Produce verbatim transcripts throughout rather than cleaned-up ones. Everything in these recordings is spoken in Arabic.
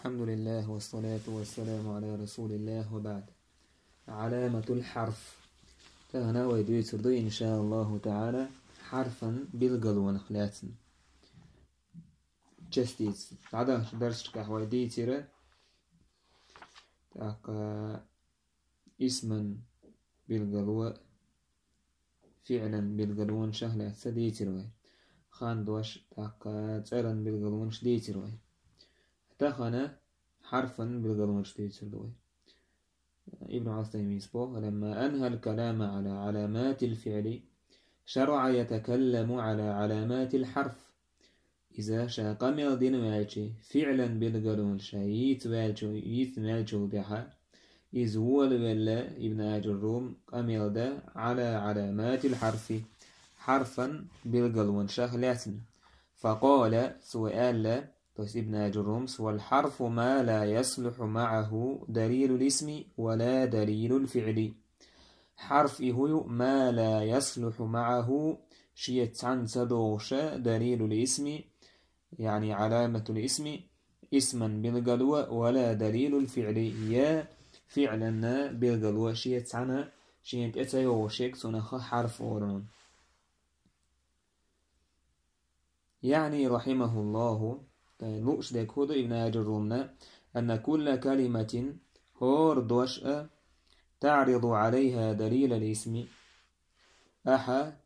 الحمد لله والصلاة والسلام على رسول الله وبعد. علامة الحرف فهنا ويدويتر إن شاء الله تعالى حرفا بالقلوان خلاتن جستيت عدا درس كحوي ديتر تاق اسما بالقلوة فعلا بالقلوان شهلة سديتر وي خان دوش تاق تسألا بالقلوان شديتر وي تخنا حرفا بالقلوان شديتر وي ابن عثيمين سبوه لما أنهى الكلام على علامات الفعل شرع يتكلم على علامات الحرف إذا شاقم يلدين والشي فعلا بالقلون شايت والشو يت والشو بها إذ هو الولا ابن أجروم قم يلدا على علامات الحرف حرفا بالقلون شهلاتن فقال سؤال توس ابن أجروم والحرف ما لا يصلح معه دليل الاسم ولا دليل الفعل حرف هو ما لا يصلح معه شيئا تدوش دليل الاسم يعني علامة الاسم اسما بالقلوة ولا دليل الفعل يا فعلا بالقلوة شيئا شيئا اتيوشك سنخ حرف ورون يعني رحمه الله نقش ديكود ابن أجرومنا أن كل كلمة هور دوشأ تعرض عليها دليل الاسم أحا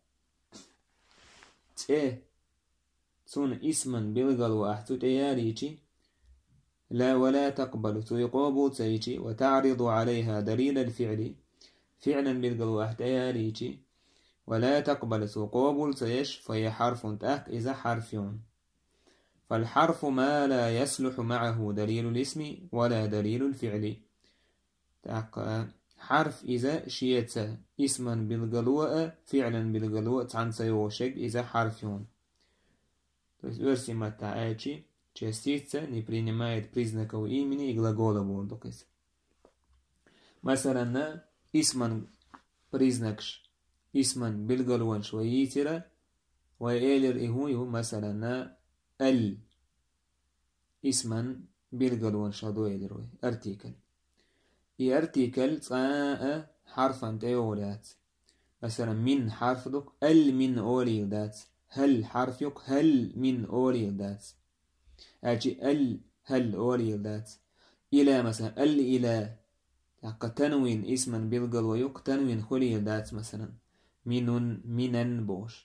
تأه تون اسما بالغلو أحتو تياليشي لا ولا تقبل تيقوبو تيشي وتعرض عليها دليل الفعل فعلا بالغلو أحتياليشي ولا تقبل تيقوبو تيش فهي حرف تأك إذا حرفيون فالحرف ما لا يصلح معه دليل الاسم ولا دليل الفعل تأك حرف إذا شيئت اسما بالقلوة فعلا بالقلوة عن سيوشك إذا حرفيون ورسمة تعايشي частица не принимает признаков имени и глагола воздухис. مثلا اسما признакш اسما بالقلوان شويترا وإيلر إهويه مثلا ال اسما بالقلوان شادو إيلر ارتيكل إي ارتيكل تاء حرفا تيولات مثلا من حرف دوك ال من أولي ذات هل حرف يك هل من أولي ذات أجي ال هل أولي ذات إلى مثلا ال إلى تنوين اسما بالقلوة يك تنوين خلي ذات مثلا من منن بوش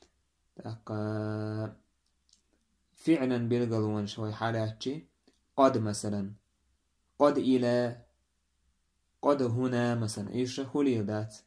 فعلا بالقلوان شوي حالاتي قد مثلا قد إلى قد هنا مثلا إيش خلي ذات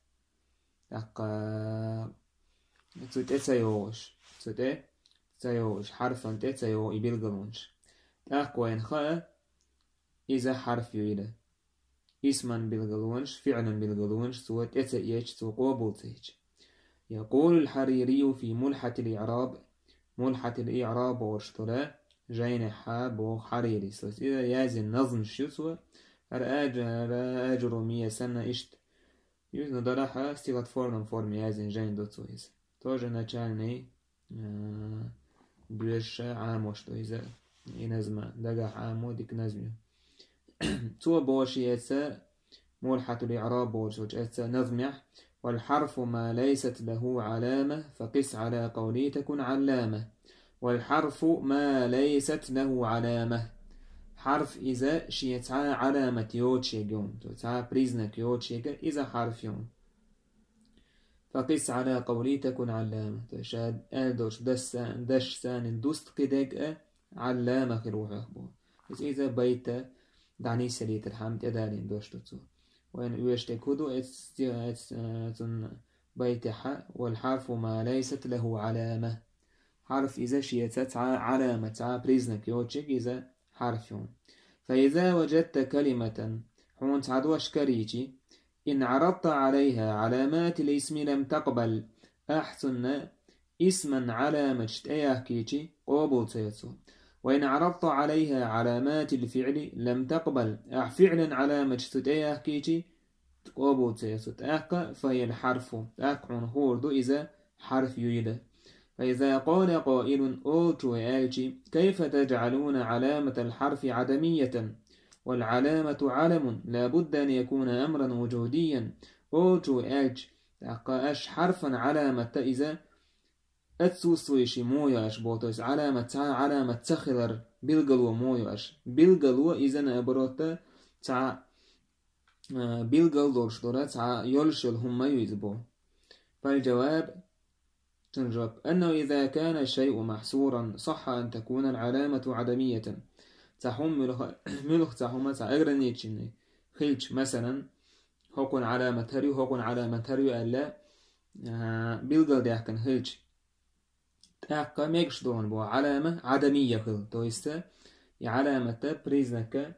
تتسيوش تتسيوش حرفا تتسيو بالقلونش تأقوين خاء إذا حرف يويدا اسما بالقلونش فعلا بالقلونش سوى تتسيش سوى يقول الحريري في ملحة الإعراب ملحة الإعراب واشترى جين حاب وحريري إذا يازن نظم شسوى أجر مية سنة إشت يوزن دراحة ستيغت فورم فورم يازن جين دوتسو إذا توجه نچاني بيش عاموش تو إذا ينزم دقاح عامو ديك نزميو تو بوشي يتسا ملحة الإعراب بوش يتسا نظميح والحرف ما ليست له علامة فقس على قولي تكن علامة والحرف ما ليست له علامة حرف إذا شيء علامة يوتشيجون تعا بريزنك يوتشيج إذا حرف يوم فقس على قولي تكن علامة تشاد أدوش دسان دش سان دوست قدق علامة خروحه بو بس إذا بيت دعني سليت الحمد أدالين دوش تتو وإن يشتكودو اتن بيتح والحرف ما ليست له علامة حرف إذا شيء علامة تعا بريزنك يوتشيج إذا حرف يوم فإذا وجدت كلمة حون تعدوش كريتي إن عرضت عليها علامات الاسم لم تقبل أحسن اسما علامة تأيهكيتي قبول تيسو وإن عرضت عليها علامات الفعل لم تقبل فعلا علامة تأيهكيتي قبول تيسو تأك فهي الحرف تأكعن هوردو إذا حرف يويد فإذا قال قائل أولتو ألجي كيف تجعلون علامة الحرف عدمية والعلامة علم لا بد أن يكون أمرا وجوديا أولتو ألج أش حرفا علامة إذا أتسوسويشي مويا أش بوتوس علامة علامة تخلر بلغلو مويا أش بلغلو إذا نبروتا تا بلغل دورش دورا تا يلشل هم يزبو. فالجواب تنجب أنه إذا كان الشيء محصورا صح أن تكون العلامة عدمية تحم ملخ تحم تأغرنيتشني خلج مثلا هكون علامة هريو هكون علامة هريو ألا بلغل ديحكن خلج تأقى ميكش دون بو علامة عدمية خل تويستا علامة بريزنك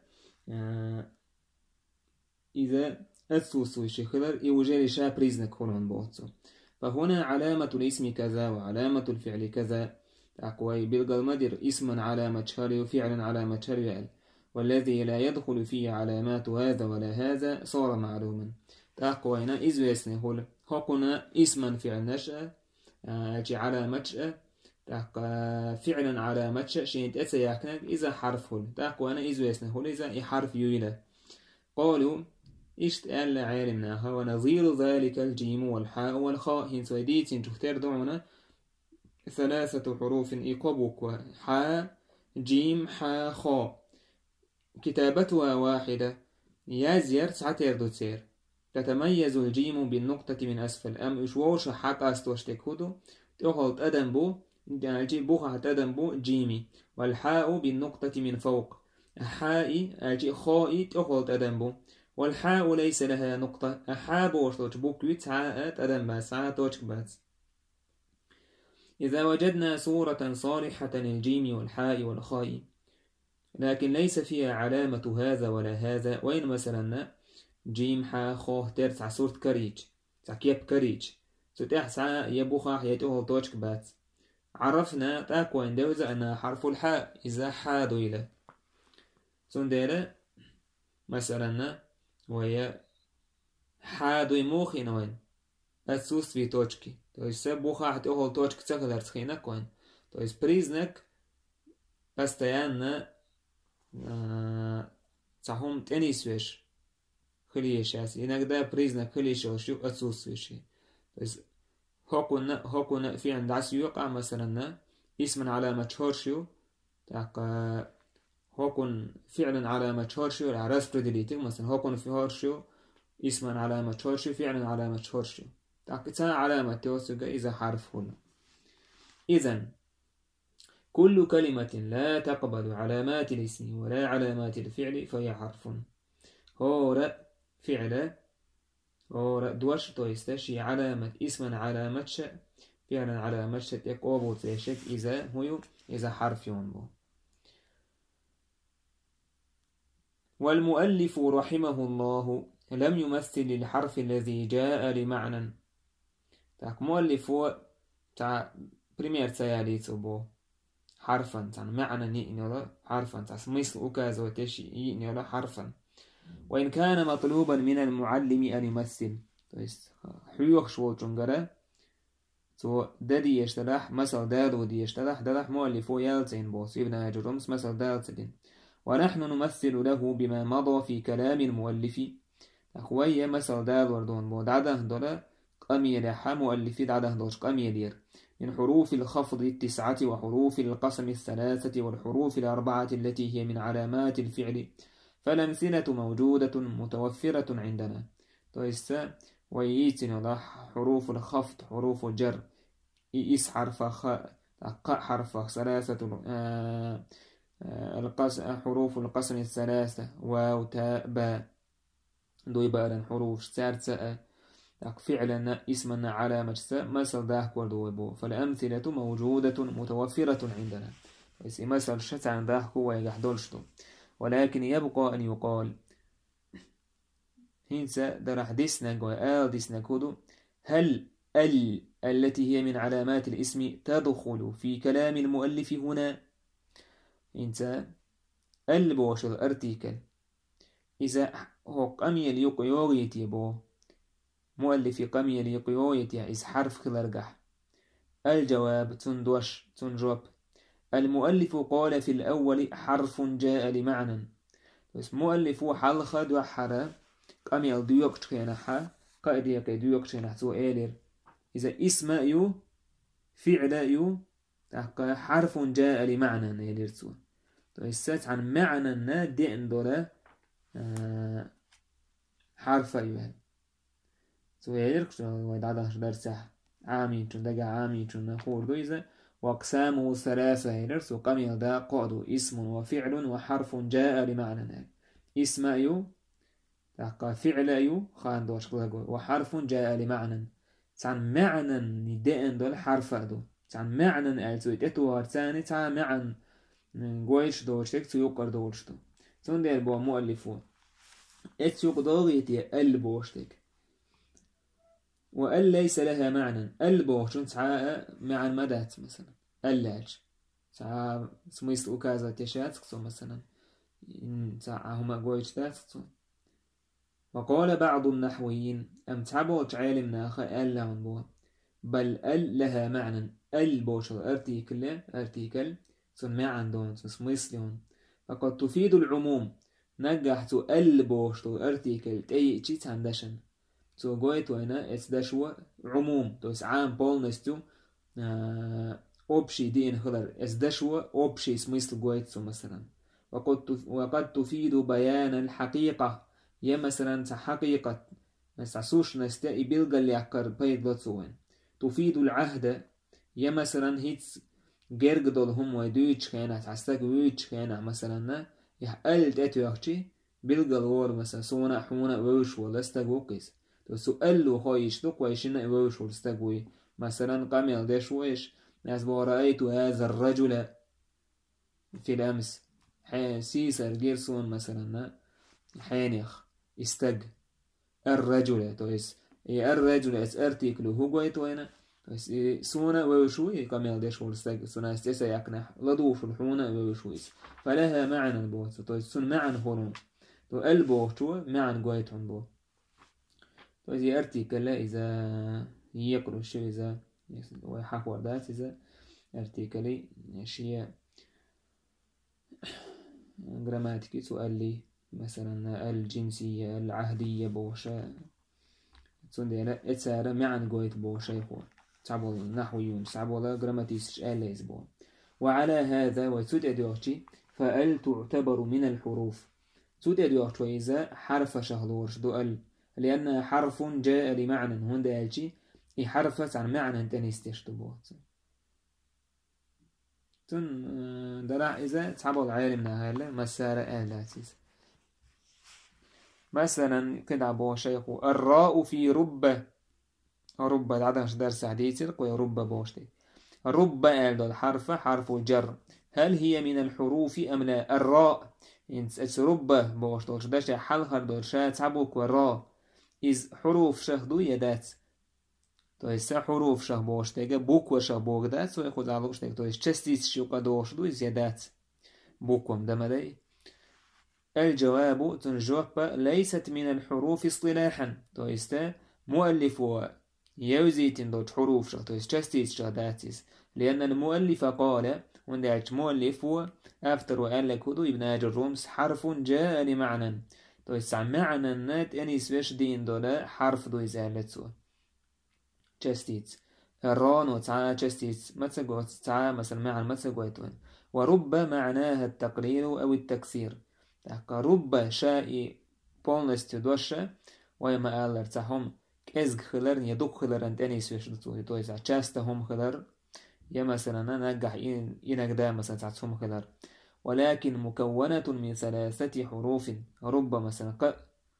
إذا أتسوسوي شخلر يوجد شا بريزنك خلون بوتسو. فهنا علامة الاسم كذا وعلامة الفعل كذا أقوي بلغل مدر اسما علامة شهر وفعلا علامة شهر والذي لا يدخل فيه علامات هذا ولا هذا صار معلوما. أقوينا إذ يسنه هقنا اسما فعل نشأ أجي علامة شأ فعلا علامة شأ شين تأتي يحكنك إذا حرف هل أقوينا إذ يسنه إذا حرف يويلة. قالوا اشتقال عالمناها ونظير ذلك الجيم والحاء والخاء هنس وديتين تختار دعونا ثلاثة حروف إقبوك حاء جيم حاء خاء كتابتها واحدة يازير سعتير دو تسير تتميز الجيم بالنقطة من أسفل أم إشووش حق أستوشتك هدو تأخذ أدنبو جيب بوخة أدنبو جيمي والحاء بالنقطة من فوق حائي أجي خائي تأخذ أدنبو والحاء ليس لها نقطة أحاب وشتوش بوكويت عاءت أدن باس عاءتوش باس. إذا وجدنا صورة صالحة للجيم والحاء والخاء لكن ليس فيها علامة هذا ولا هذا وين مثلا جيم حاء خاء ترسع صورة كريج تكيب كريج ستحسع يبوخا يتوه توش باس عرفنا تاكو اندوز أنها حرف الحاء إذا حادو إلى سندير مثلا وهي حادوي موخي نوين أسوس في توشكي تويس بوخا حتى أهل توشك تغلر تخينا كوين تويس بريزنك بستيانا تحوم تنيس ويش خليش ياسي إنك دا بريزنك خليش وشو أسوس ويشي تويس هوكونا هوكونا في عند عسي يوقع مثلا اسم علامة شورشيو تاقا هوكون فعلا علامة شورشيو العراس بريدليتك مثلا هوكون في هورشيو اسما علامة شورشيو فعلا علامة شورشيو تاكتا علامة توسق إذا حرف هنا. إذن كل كلمة لا تقبل علامات الاسم ولا علامات الفعل فهي حرف. هورا فعل هورا دوش تويستشي علامة اسما علامة ش فعلا علامة ش تقوبو تشك إذا هو إذا حرف ينبو. والمؤلف رحمه الله لم يمثل الحرف الذي جاء لمعنى تاك مؤلف هو تاع بريمير تايالي تبو حرفا تاع معنى نينولا حرفا تاع مثل أكازو تشي ينولا حرفا وإن كان مطلوبا من المعلم أن يمثل تويست حيوخ شو جنجرة تو دادي يشترح مثل دادو دي يشترح دادح مؤلف هو يالتين بوس ابن أجرمس مثل دالتين ونحن نمثل له بما مضى في كلام المؤلف أخويا مثل دال وردون بود عده دولا قمي لحا مؤلفي عده دوش قمي دير من حروف الخفض التسعة وحروف القسم الثلاثة والحروف الأربعة التي هي من علامات الفعل فالأمثلة موجودة متوفرة عندنا تويسا وييتن حروف الخفض حروف الجر إيس حرف خ ق حرف ثلاثة آه القس حروف القسم الثلاثة واو تاء باء دوي باء حروف سارسة فعلا اسمنا علامة مثل داك وردوي بو فالأمثلة موجودة متوفرة عندنا مثل شتعن داك هو يحدولشتو ولكن يبقى أن يقال هنسا درح ديسنك وآل ديسنك هدو هل ال التي هي من علامات الاسم تدخل في كلام المؤلف هنا انت البوش الارتيكل إذا هو قمي ليقيوغيتي بو مؤلف قمي ليقيوغيتي إذا حرف خلرقح الجواب تندوش تنجوب. المؤلف قال في الأول حرف جاء لمعنى. بس مؤلف حلخة دو حرا قام يلدو يكتخينا حا قائد يقيدو يكتخينا سو إيلير إذا اسم يو فعل يو حرف جاء لمعنى إيلير سو السات عن معنى نا دين دولا آه حرف يو سو إيلير ويدعدا درسح عامي تندقى عامي تنخور دو إذا وأقسامه ثلاثة إيلير سو قام يلدا قعدو اسم وفعل وحرف جاء لمعنى اسم يو فعل يو خان دوش وحرف جاء لمعنى عن معنى نداء دول حرف دو عن معنى ألتو إتو هرتاني تا معنى قويش دوش تك تيوقر دوش دو تون دير بو مؤلفون اتيوق دوغيتي البوش تك وأل ليس لها معنى البوش تا معنى مدات مثلا اللاج تا سميس أكازا تشات مثلا تا هما قويش دات وقال بعض النحويين أم تعبوش عالمنا خأل بو بل ال لها معنى ال بوش ارتيكل ارتيكل سن معنى دون سميسلون فقد تفيد العموم نجحت ال بوش ارتيكل تأي تشيت عندشن تو قويت وينا اتدشوا عموم توس عام بولنستو أوبشي دين خلر اتدشوا أوبشي سميسل قويت مثلا وقد وقد تفيد بيان الحقيقة يا مثلا حقيقة نستعسوش نستأي بيلغا اللي عكر بيض لطوين تفيد العهد يا مثلا هيتس جرقدول هم ويدويتش كينا تعستاك ويتش كينا مثلا يحقل تأتو يخشي بيلغا الور مثلا سونا حونا ويوش ولستاك وقيس تو سؤالو خويش دوك ويشنا ويوش ولستاك مثلا قامل ديش ويش ناس رأيت هذا الرجل في الأمس سيسر جيرسون مثلا حينيخ استج الرجل تويس الرجل اس ارتيكل هو قويت وينا تويس سونا وشوي كمل ديش ولستج سونا استيسا يقنح لضوف الحونا وشويس فلها معنى البوت تويس سن معنى هون تو البوت معنى قويت عن بو تويس ارتيكل إذا يقرأ الشيء إذا ويحقور ذات إذا ارتيكلي شيء جراماتيكي سؤال لي مثلا الجنسية العهدية بوشا تنديلا اتسارة معنى قويت بوشا يخور تعبوا نحويون تعبوا جراماتيس آليز بو وعلى هذا وتود أديوشي فأل تعتبر من الحروف تود أديوشي إذا حرف شهلورش دو لأن حرف جاء لمعنى هون دالشي يحرفت عن معنى تنستيشتو بوت تن دلع إذا تعبوا العالمنا هلا مسارة آلاتيز مثلا كده بو شيخو الراء في رب رب العدنش درس عديتي قوي رب بوشتي رب آل الحرف حرف جر هل هي من الحروف أم لا الراء إنس رب بوشتوش داشا حلخر دولشا تعبوك والراء إذ حروف شهدو يدات تويس حروف شه بوشتيجا بوك وشه بوغدات سو يخد علوشتيج تويس چستيس شوقا دوشدو يدات بوكم دمدي الجواب تنجوب ليست من الحروف اصطلاحا تويستا مؤلف يوزيتين دوت حروف شه تويس چستيس شه داتيس لأن المؤلف قال وندعج مؤلف أفتر وقال لك هدو ابن آج الرمس حرف جاء لمعنى تويس معنى نات أنيس وش دين دولا حرف دو يزالت سوا چستيت الران وتعا چستيت متسقوت تعا مثلا معنى متسقوتون ورب معناها التقليل أو التكسير رب شائي بولنستو دوشة ويما ألر تحهم كزغ خلر يدوك خلر أنت أنيس وشدتو تويسا چاستهم خلر يا مثلا نجح إنك دا مثلا تعتهم خلر ولكن مكونة من ثلاثة حروف رب مثلا ق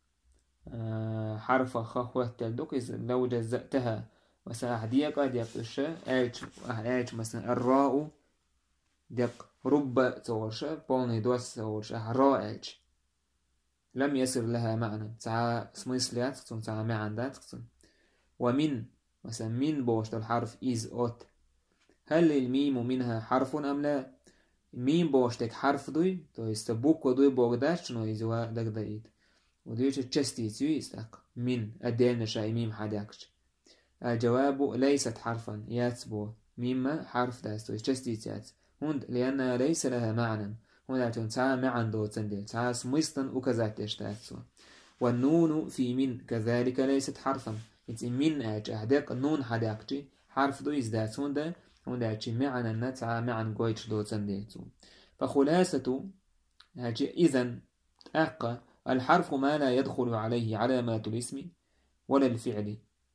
حرف خخوة تلدوك لو جزأتها مثلا أحدية قد يقشة ألج ألج مثلا الراء دق رب تورشة بوني دوس تورشة راء ألج لم يصير لها معنى تعا سميسليات تعا معنى ذات ومن مثلا من بوشت الحرف إز أوت هل الميم منها حرف أم لا ميم بوشتك حرف دوي تو يستبوك ودوي بوغداش نو يزوا دق دقيت ودويش تشستي تسوي يستق من أدين نشاي ميم حداكش الجواب ليست حرفا ياتبو مما حرف داس تو частицات هند لأن ليس لها معنى هنا تنتع معن دو تندل تع سميستن وكذات يشتاتسو والنون في من كذلك ليست حرفا إنت من أج أهداك النون حداكتي حرف دو إزدات هند هند معنى نتع معن قويتش دو تندلتو فخلاصة إذن أقى الحرف ما لا يدخل عليه علامات الاسم ولا الفعل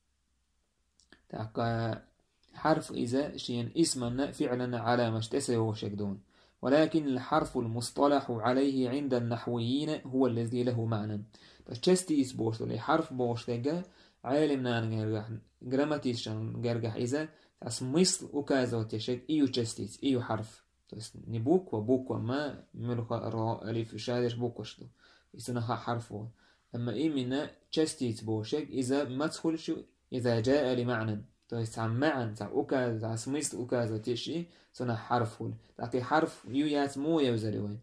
تأقى حرف إذا شيء اسما فعلا علامة تسوي وشكدون ولكن الحرف المصطلح عليه عند النحويين هو الذي له معنى تشستي إسبوش لي حرف بوش تجا عالمنا نرجح جراماتيشن نرجح إذا اسميصل وكذا وتشك إيو تشستيس إيو حرف نبوك وبوك وما ملك را ألف شادش بوكشتو يسنها حرفه أما إيه من تشستيس بوشك إذا ما تدخلش إذا جاء لمعنى تويس عن معنى تاع أوكاز تاع سميست أوكاز وتشي سنة حرفه لكن حرف يويات مو يوزلوين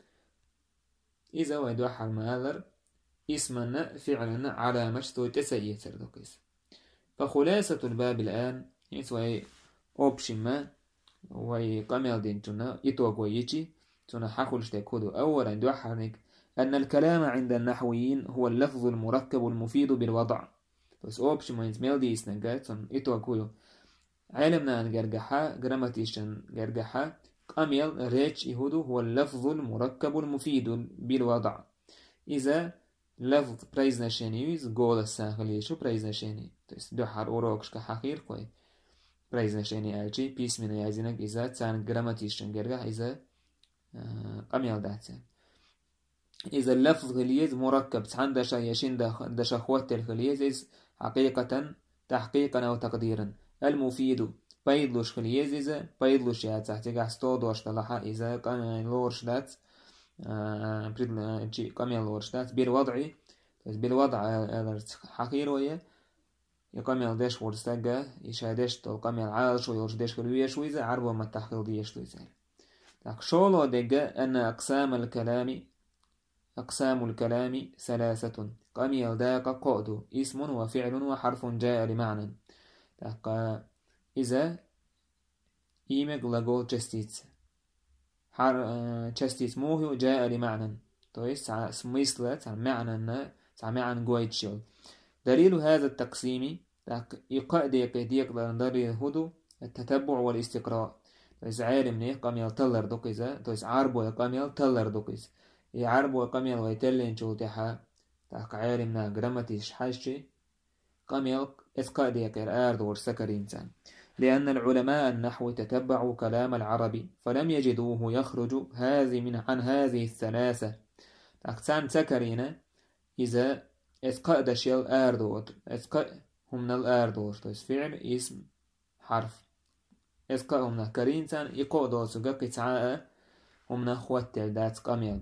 إذا ويدو حرم هذا اسمنا فعلا على مشتو تسيي تردوكيس فخلاصة الباب الآن يسوي أوبشما ويقامل دينتنا يتوقع يجي تنا حقولش تكودو أولا دو حرنك أن الكلام عند النحويين هو اللفظ المركب المفيد بالوضع بس أوبش ما يزميل دي إسنجات تن يتوقعو علمنا أن جرجحا جراماتيشن جرجحا قامل ريتش يهودو هو اللفظ المركب المفيد بالوضع إذا لفظ برايزنا شينيوز قول الساخلي شو برايزنا شيني تس دو حر أوروكش كحقير كوي برايزنا شيني أجي بيس من يازينك إذا تان جراماتيشن جرجح إذا قامل داتين إذا اللفظ غليز مركب عند شيء دش أخوات الغليز حقيقة تحقيقا أو تقديرا المفيد بيدلوش غليز إذا بيدلوش يا تحتاج استود واشتلاحة إذا كان لورش دات بريد شيء كم يلورش دات بالوضع بالوضع حقير ويا يقام يلدش ورستجا يشادش تو قام يلعالش ويلدش غلويش وإذا عربو ما تحقيق ديش وإذا لك شولو دجا أن أقسام الكلام أقسام الكلام ثلاثة قام يلداك قعد اسم وفعل وحرف جاء لمعنى تقى إذا إيمك لغو تشستيت حر تشستيت موهو جاء لمعنى تويس سميسلة معنى معنى قويتشيل دليل هذا التقسيم يقعد يقديك لندري الهدو التتبع والاستقراء تويس عالم نه قام يلتلر دوكيزا تويس عربو قام يلتلر دوكيز يعربو قام يلويتلين شوتها تاق عالمنا جراماتيش حاشي قام يلق إسقاء ديكر آرد ورسكر إنسان لأن العلماء النحو تتبعوا كلام العربي فلم يجدوه يخرج هذه من عن هذه الثلاثة تاقتان سكرين إذا إسقاء دشيل آردور إسقاء هم من الآردور تويس فعل اسم حرف إسقاء هم نكرينسان يقو دوسوغا قطعاء هم نخوات تلدات قميل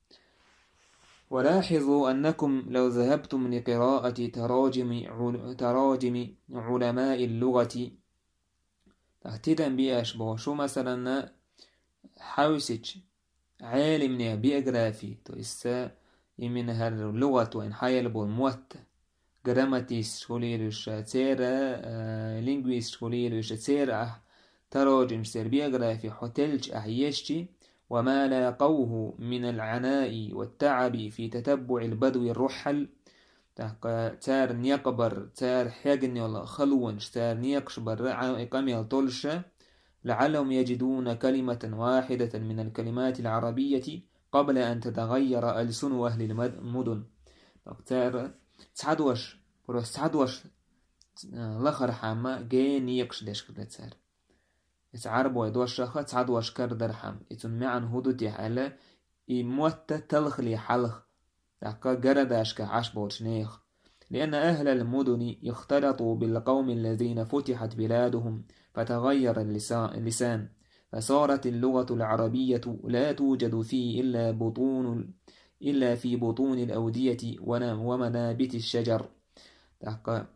ولاحظوا أنكم لو ذهبتم لقراءة تراجم تراجم علماء اللغة تهتدم بأشبه شو مثلا حوسج عالم بيوغرافي تويسا يمنها اللغة وإن حيلبو الموت جراماتيس شوليلوش تيرا لينغويست شوليلوش تيرا تراجم سير بيوغرافي حوتلج أحيشتي وما لاقوه من العناء والتعب في تتبع البدو الرحل تار نيقبر تار حاجن ولا خلونش تار نيقشبر إقام يلطلش لعلهم يجدون كلمة واحدة من الكلمات العربية قبل أن تتغير ألسن أهل المدن تار تسعدوش بروس تسعدوش لخر حما جي نيقش ديش كده تار عرب ويدوش شخص تعد واشكر درحم يتم معن هدوتي حالا يموت تلخلي حلخ تحقا جرداشك عشب شنيخ لأن أهل المدن يختلطوا بالقوم الذين فتحت بلادهم فتغير اللسان فصارت اللغة العربية لا توجد فيه إلا بطون إلا في بطون الأودية ومنابت الشجر تحقا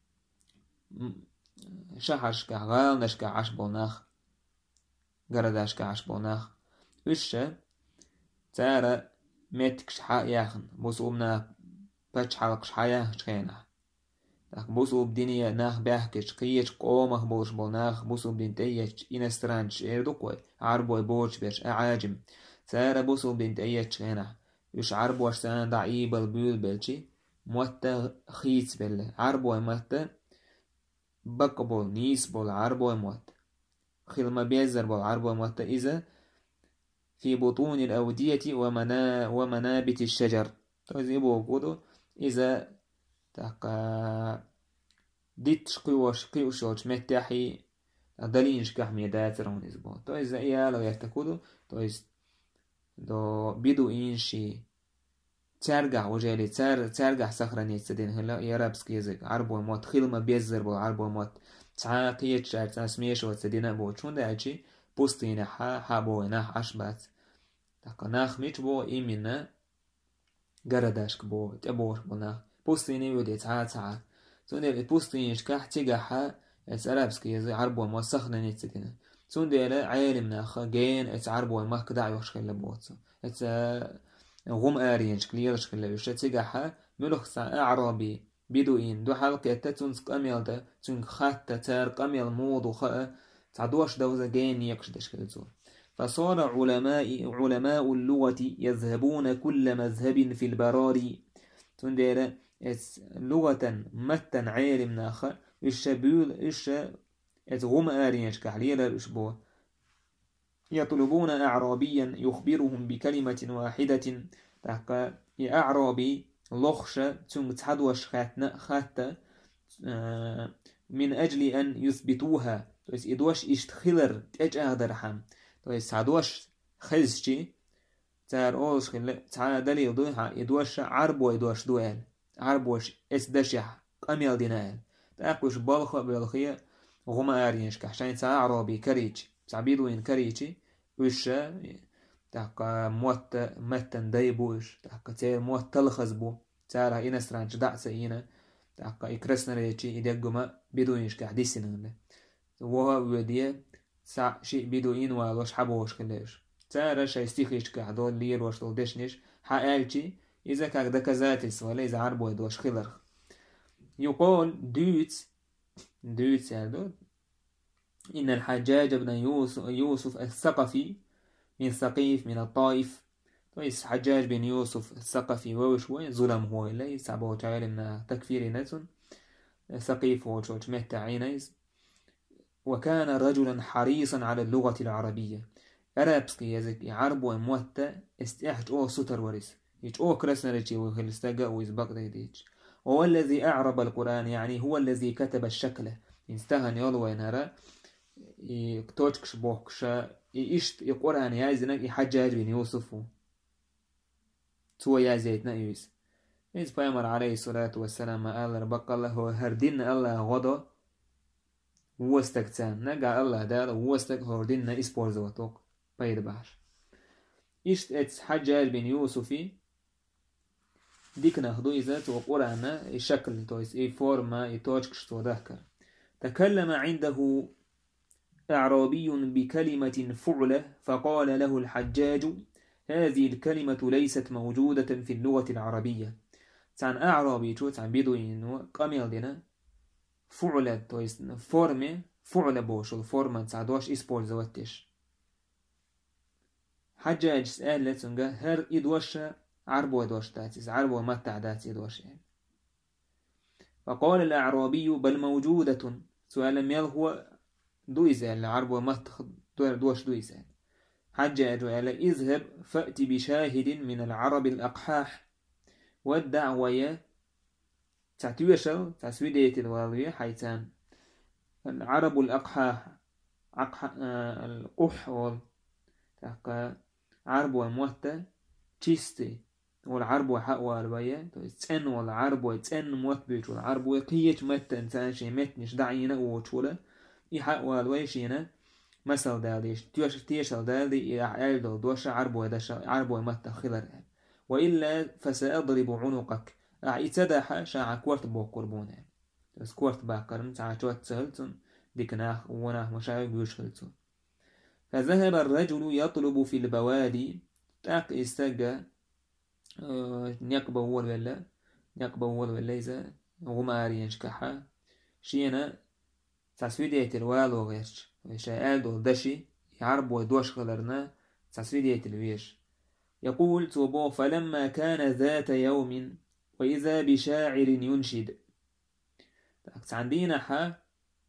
شحشك غالنشك عشبوناخ جرداشك عشبوناخ وشة تارا متكش حياخن بوسومنا باتش حلقش حياخ شخينه بوسو بدنيا ناخ بحكش قيش قومه بولش بول ناخ بوسو بدين تيش إنسترانش إردوكوي عربوي بولش بيش أعاجم سارة بوسو بدين تيش هنا يش عربوش سان ضعيب البيول بلشي موتا خيس بله عربوي موتا بقبول نيس بول عربوي موتا خلما بيزر بول عربوي موتا إذا في بطون الأودية ومنا ومنابت الشجر تزيبو كودو إذا تاقا ديتش قيوش قيوشوش متاحي دلينش كحمي داترون إزبو تو إذا إيالو يرتكودو تو إذا دو بيدو إنشي ترجع وجالي تر ترجع سخرانية سدين هلا يرابسك يزك عربو موت خلما بيزر بو عربو موت تعاقيت شعر تسميش وتسدينا بو شون داعشي بوستين حا حابو ناح عشبات تاقا ناخ ميش بو إيمينا قرداشك بو تبوش بو ناخ بوستيني ودي تعا تعا سوندي بوستينيش كح تيجاحا اتس عربسك يزي عربو موت سخرانية سدينا سوندي عالم ناخ جين اتس عربو ما كداعي وشخيل بوتسو اتس غم آرينش كليرش كلا يوش تيجاحا ملوخ سا أعرابي بدوين دو حلقة تتونس قميل دا تون خاتة تار قميل موضو خاء تعدوش دوزة جين يقش دشكالتو فصار علماء علماء اللغة يذهبون كل مذهب في البراري تندير لغة متن عالم ناخا الشبول إش غم آرينش كحليل الأشبوه يطلبون أعرابيا يخبرهم بكلمة واحدة تحقى أعرابي لخشة تنگ تحدوش خاتنا خاتة من أجل أن يثبتوها تويس إدوش إشتخلر تأج أغدر حام تويس تحدوش خزشي تار أولش خل تعادلي دوها إدوش عربو إدوش دوال عربوش إسدشح قميل دينال تأقوش بالخ بالخية غما آرينش كحشان تا أعرابي كريتش تعبيدوين كريتشي وش تحقى موت متن دايبوش تحقى تير موت تلخز بو تارا إنسترانش دعسة إينا تحقى إكرسنا ريتشي إدقما بدوينش كحديسنا وها وديه سع شيء بدوين والوش حبوش كلاش تارا شايستيخيش كحدول لير وش تلدشنش حقالشي إذا كاك دكزاتس ولا إذا عربو يدوش خلر يقول دوت دوت يعني إن الحجاج بن يوسف, يوسف الثقفي من ثقيف من الطائف تويس حجاج بن يوسف الثقفي ووشوي ظلم هو إليه سعبه تعالى من تكفير نتن ثقيف وشوش مهتا عينيز وكان رجلا حريصا على اللغة العربية أرابسكي يزك عرب وموتا استيحج أو ستر ورس يج أو كرسنا رجي وخلستقى ويزبق ديديج وهو الذي أعرب القرآن يعني هو الذي كتب الشكل انستهن يولو ينهر يكتوشكش بوكشا إيشت القرآن يازنك يحجاج بن يوسف تو يازيتنا يوس إذ بيامر عليه الصلاة والسلام قال ربك الله هردين الله غضا وستكتان نقع الله دار وستك هردين إسبور زواتوك بيد باش إيشت إتس حجاج بن يوسف ديك ناخدو إذا تو قرآن الشكل تويس إي فورما يتوشكش تو ذكر تكلم عنده أعرابي بكلمة فعلة فقال له الحجاج هذه الكلمة ليست موجودة في اللغة العربية تان أعرابي تو تان بيدوين قميل دينا فعلة تويس فورمة فعلة بوش الفورمة تعدوش إسبول زواتش حجاج سأل لتنجا هر إدوش عربو إدوش تاتيس عربو ما تعدات إدوش يعني. فقال الأعرابي بل موجودة سؤال ميل هو دويزال العرب وما دوش دويزال حجاج على اذهب فأتي بشاهد من العرب الأقحاح والدعوية تعتوشل تسويدية الواضية حيثان العرب الأقحاح القح وال عرب وموتة تشيستي والعرب وحق والبيا تسن والعرب وتسن موت بيت والعرب وقيت مت انسان شي متنش دعينا ووتشوله يحق والويشينا مثل داليش تيش تيشل دالي يعيل دو دوش عرب ودش عرب ومت خلر وإلا فسأضرب عنقك اعتدح شاع كورت بو قربونه بس كورت باقرن تعاتوت سهلتن ديكناخ وناخ مشاعر بيشغلتن فذهب الرجل يطلب في البوادي تاق استجا نقبه هو ولا نقبه هو ولا إذا غمارينش كحا شينا تسويدية الوالو غيرش ويشاء دول دشي يعربوا يدوش خلرنا تسويدية الويش. يقول توبو فلما كان ذات يوم وإذا بشاعر ينشد عندنا حا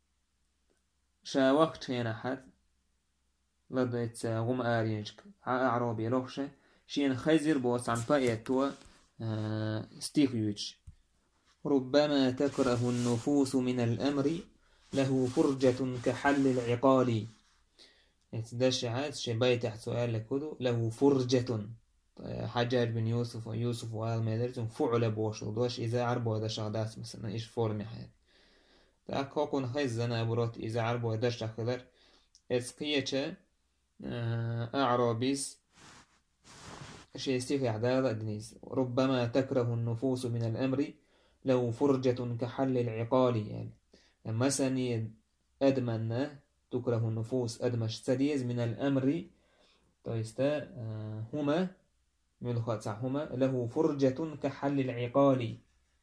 شا وقت هنا حد لديت غم آرينشك عربي لوخشة شين خيزر بوس عن بايتوا ستيخيوش ربما تكره النفوس من الأمر له فرجة كحل العقال يتدش عاد شي باي تحت سؤال لكودو له فرجة حجاج بن يوسف ويوسف وآل مدرسون فعل بوش ودوش إذا عربوا إذا شغدات مثلا إيش فورمي حيات تاك هوكون خيزنا بروت إذا عربوا إذا شغدر إسقية أعرابيس شي يستيقي عدالة دنيس ربما تكره النفوس من الأمر له فرجة كحل العقال يعني مثلا أدمن تكره النفوس أدمش سديز من الأمر تويستا هما من هما له فرجة كحل العقال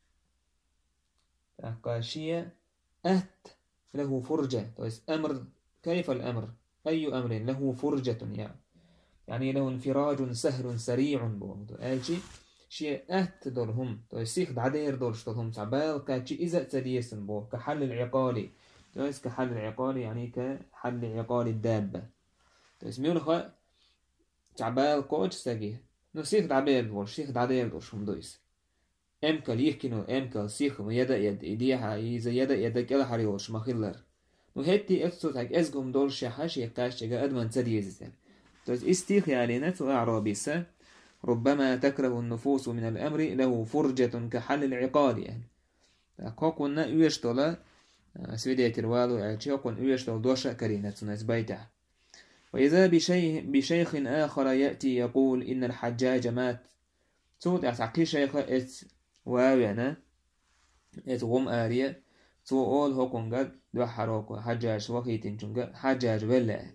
قاشية أهت له فرجة تويست أمر كيف الأمر أي أمر له فرجة يعني يعني له انفراج سهل سريع بوضو أجي شيء أهت دولهم تويسيخ دعدير دولش دولهم تعبال كاتشي إذا تديسن بو كحل العقال تويست كحل العقال يعني كحل عقال الدابة تويست ميولخ تعبال كوتش ساقيه نو سيخ دعبير دول سيخ دعدير دولش هم دويس أمكال يحكينو أمكال سيخ ويدا يد إيديها إذا يدا يدا كلا حريوش مخيلر نو هتي افتو تاك ازقم دولش حاش يقاش جا أدمان تديزن تويست استيخ علينا تو أعرابيسا ربما تكره النفوس من الأمر له فرجة كحل العقال يعني كوكونا يشتغل سويدية الوالو يعني كوكونا يشتغل دوشة كرينة ناس بيتها. وإذا بشيخ, بشيخ آخر يأتي يقول إن الحجاج مات صوت أعطي شيخ إت واوينا إت غم آريا تو أول هوكون قد دوحروكو حجاج وقيتين جنجا حجاج ولا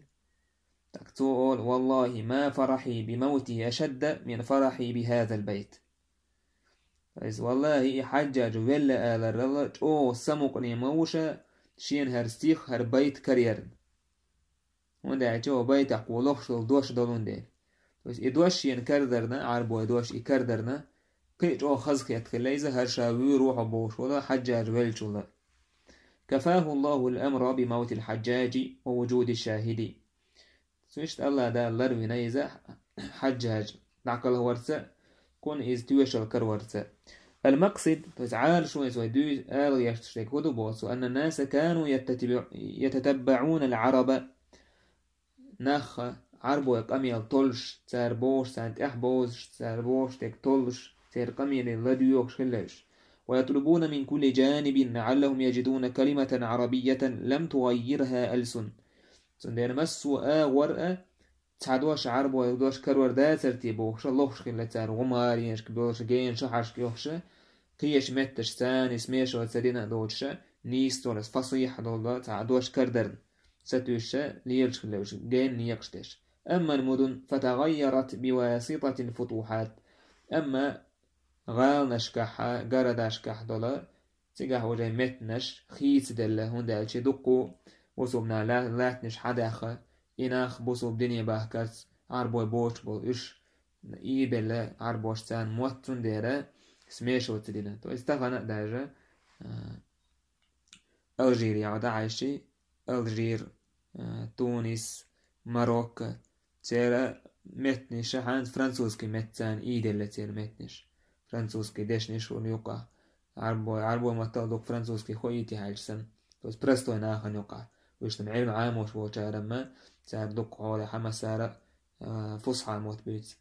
تقول والله ما فرحي بموتي أشد من فرحي بهذا البيت. فإذ والله حجاج ولا آل الرلج أو سمقني موشا شين هرستيخ هر بيت كرير وندا جو بيت أقولوش دوش دولون دي فإذ إدوش شين كردرنا عربو إدوش إكردرنا قيج أو خزق يتخليزة هرشاوي روح بوش ولا حجاج ولج الله كفاه الله الأمر بموت الحجاج ووجود الشاهدي سويشت الله دا لروي نيزة حجاج نعقل ورثة كون إز تويشل كر ورثة المقصد تزعال شوي سوي دوي آل يشترك ودبوس أن الناس كانوا يتتبع يتتبعون العرب نخ عربو يقميل طلش تار بوش سانت إحبوش تار بوش تك طلش تار قميل اللديوك شلش ويطلبون من كل جانب لعلهم يجدون كلمة عربية لم تغيرها ألسن سندير مسوا آ ورقة تعدوش عرب ويدوش كرور دا ترتيبوش اللوش خلة تار غمارينش كبيوش جين شحش كيوش قيش متش سان اسميش وتسدينا دوش نيس تولس فصيح دول تعدوش كردرن ستوش ليلش خلوش جين نيقشتش. أما المدن فتغيرت بواسطة الفتوحات أما غال نشكحها جرد أشكح دولا تجاه وجه متنش خيس دله هندالش دقو وصوبنا لا لاتنش حداخة إناخ بوصوب دنيا باهكات عربوي بوش بول إش إيبلا عربوش تان موتن ديرا سميش وتدينا تو استغنى داجة ألجير يعود عايشي ألجير تونس ماروك تيرا متنش عند فرنسوسكي متان إيدلا تير متنش فرنسوسكي ديشنش ونيوقع عربوي عربوي مطلق فرنسوسكي خويتي هايشسن تو برستو ناخن يوقع ويشتم علم عام وش بوشا لما سار دق على حما سار فصحى موت بيت.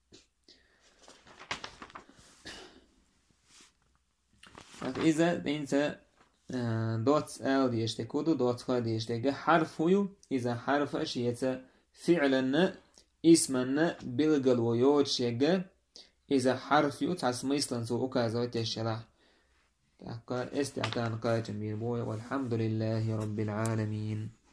إذا أنت دوت آل يشتكودو دوت خاد يشتكى حرف هو إذا حرف أشياء فعلا اسمنا بلغل ويوت شيء إذا حرف يوت عسمى يستنسو أكازوت الشرح استعتان قاتم بيربوي والحمد لله رب العالمين.